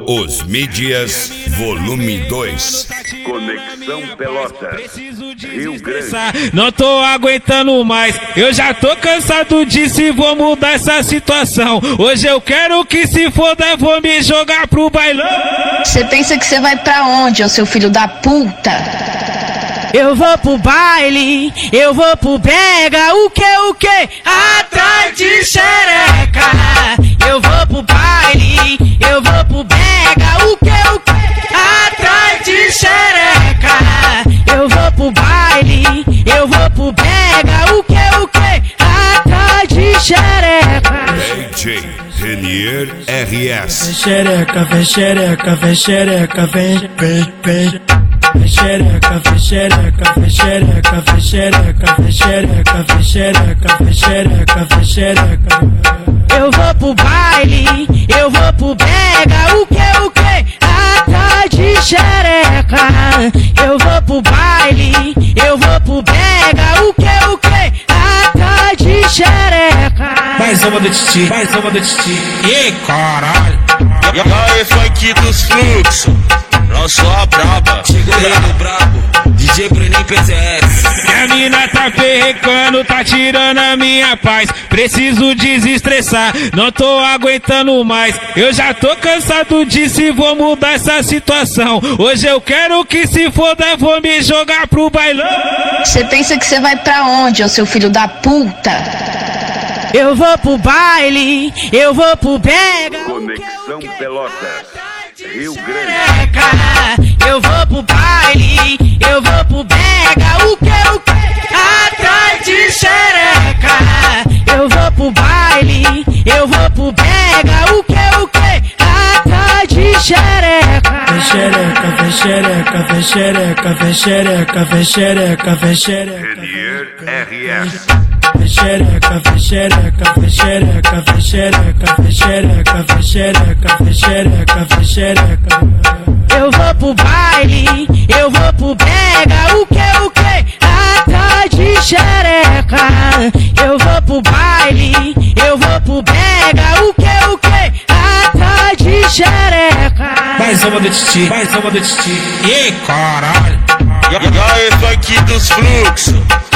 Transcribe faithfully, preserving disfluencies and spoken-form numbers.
Os Mídias, volume dois. Conexão Pelotas, Rio Grande. Não tô aguentando mais, eu já tô cansado disso e vou mudar essa situação. Hoje eu quero que se foda, vou me jogar pro bailão. Você pensa que você vai pra onde, ô seu filho da puta? Eu vou pro baile, eu vou pro brega, o que, o que? Atrás de xereca. Eu vou pro baile, eu vou pro brega, o que, o que? Atrás de xereca. Eu vou pro baile, eu vou pro brega, o que, o que? Atrás de xereca. D J Renier R S. Vem xereca, vem xereca, vem xereca, vem, vem, vem. Vem xereca, vem xereca, vem xereca, vem xereca, vem xereca, vem xereca, vem xereca, vem xereca. Eu vou pro baile, eu vou pro brega, o que, o que? Atrás de xereca. Eu vou pro baile, eu vou pro brega, o que, o que? Atrás de xereca. Mais uma do Titi, mais uma do Titi. E caralho. E aí, funk dos fluxos, lançou a braba. Chegou ele brabo, D J Brenin P Z S. Minha mina tá perrecando, tá tirando a minha paz. Preciso desestressar, não tô aguentando mais. Eu já tô cansado disso e vou mudar essa situação. Hoje eu quero que se foda, vou me jogar pro bailão. Você pensa que você vai pra onde, ô seu filho da puta? Eu vou pro baile, eu vou pro brega. Conexão Pelotas, Rio Grande. Eu vou pro baile, eu vou pro brega, o que, o que? Atrás de xereca. Eu vou pro baile, eu vou pro brega, o que, o que? Atrás de xereca. Vem xereca, vem xereca, vem xereca, vem xereca, vem xereca, vem xereca. Renier R S. Vem xereca, vem xereca, vem xereca, vem xereca, vem xereca, vem xereca, vem xereca, vem xereca. Eu vou pro baile, eu vou pro brega, o que, o que? Atrás de xereca. Eu vou pro baile, eu vou pro brega, o que, o que? Atrás de xereca. Mais uma do Titi, mais uma do Titi. E caralho. E aí, funk dos fluxos,